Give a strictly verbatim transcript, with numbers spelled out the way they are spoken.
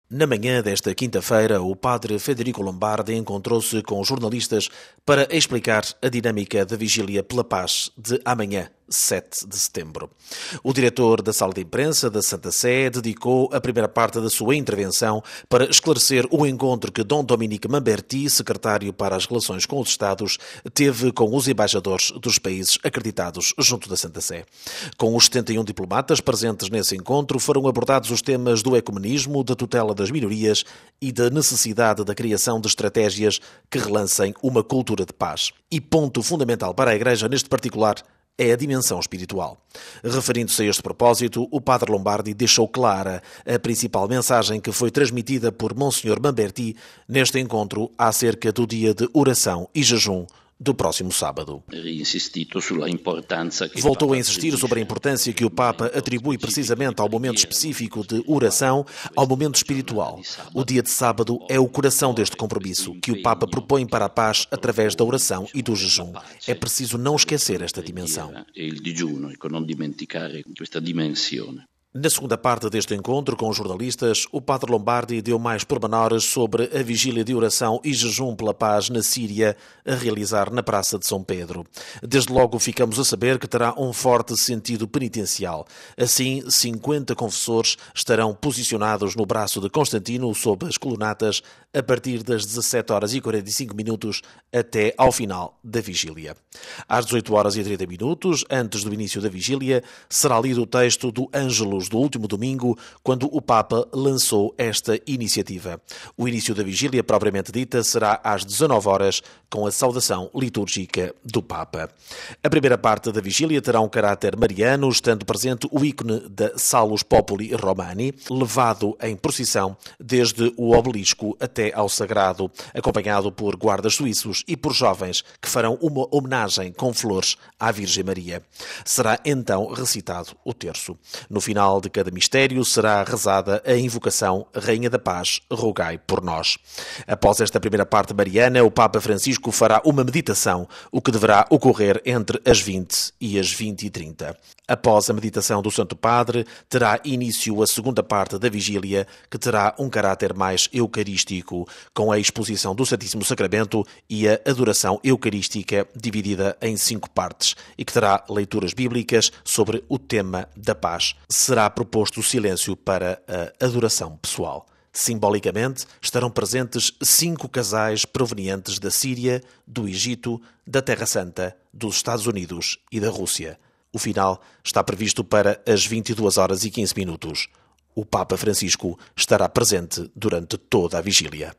Na manhã desta quinta-feira, o padre Federico Lombardi encontrou-se com jornalistas para explicar a dinâmica da Vigília pela Paz de amanhã, sete de setembro. O diretor da sala de imprensa da Santa Sé dedicou a primeira parte da sua intervenção para esclarecer o encontro que Dom Dominique Mamberti, secretário para as relações com os Estados, teve com os embaixadores dos países acreditados junto da Santa Sé. Com os setenta e um diplomatas presentes nesse encontro, foram abordados os temas do ecumenismo, da tutela das minorias e da necessidade da criação de estratégias que relancem uma cultura de paz. E ponto fundamental para a Igreja neste particular é a dimensão espiritual. Referindo-se a este propósito, o padre Lombardi deixou clara a principal mensagem que foi transmitida por Monsenhor Mamberti neste encontro acerca do dia de oração e jejum do próximo sábado. Voltou a insistir sobre a importância que o Papa atribui precisamente ao momento específico de oração, ao momento espiritual. O dia de sábado é o coração deste compromisso, que o Papa propõe para a paz através da oração e do jejum. É preciso não esquecer esta dimensão. Na segunda parte deste encontro com os jornalistas, o padre Lombardi deu mais pormenores sobre a vigília de oração e jejum pela paz na Síria a realizar na Praça de São Pedro. Desde logo ficamos a saber que terá um forte sentido penitencial. Assim, cinquenta confessores estarão posicionados no braço de Constantino sob as colunatas a partir das dezassete horas e quarenta e cinco minutos até ao final da vigília. Às dezoito horas e trinta minutos, antes do início da vigília, será lido o texto do Ângelus do último domingo, quando o Papa lançou esta iniciativa. O início da vigília, propriamente dita, será às dezanove horas, com a saudação litúrgica do Papa. A primeira parte da vigília terá um caráter mariano, estando presente o ícone da Salus Populi Romani, levado em procissão desde o obelisco até ao sagrado, acompanhado por guardas suíços e por jovens que farão uma homenagem com flores à Virgem Maria. Será então recitado o terço. No final de cada mistério será rezada a invocação Rainha da Paz, rogai por nós. Após esta primeira parte mariana, o Papa Francisco fará uma meditação, o que deverá ocorrer entre as vinte e as vinte e trinta. Após a meditação do Santo Padre, terá início a segunda parte da vigília, que terá um caráter mais eucarístico, com a exposição do Santíssimo Sacramento e a adoração eucarística dividida em cinco partes, e que terá leituras bíblicas sobre o tema da paz. Será proposto o silêncio para a adoração pessoal. Simbolicamente, estarão presentes cinco casais provenientes da Síria, do Egito, da Terra Santa, dos Estados Unidos e da Rússia. O final está previsto para as vinte e duas horas e quinze minutos. O Papa Francisco estará presente durante toda a vigília.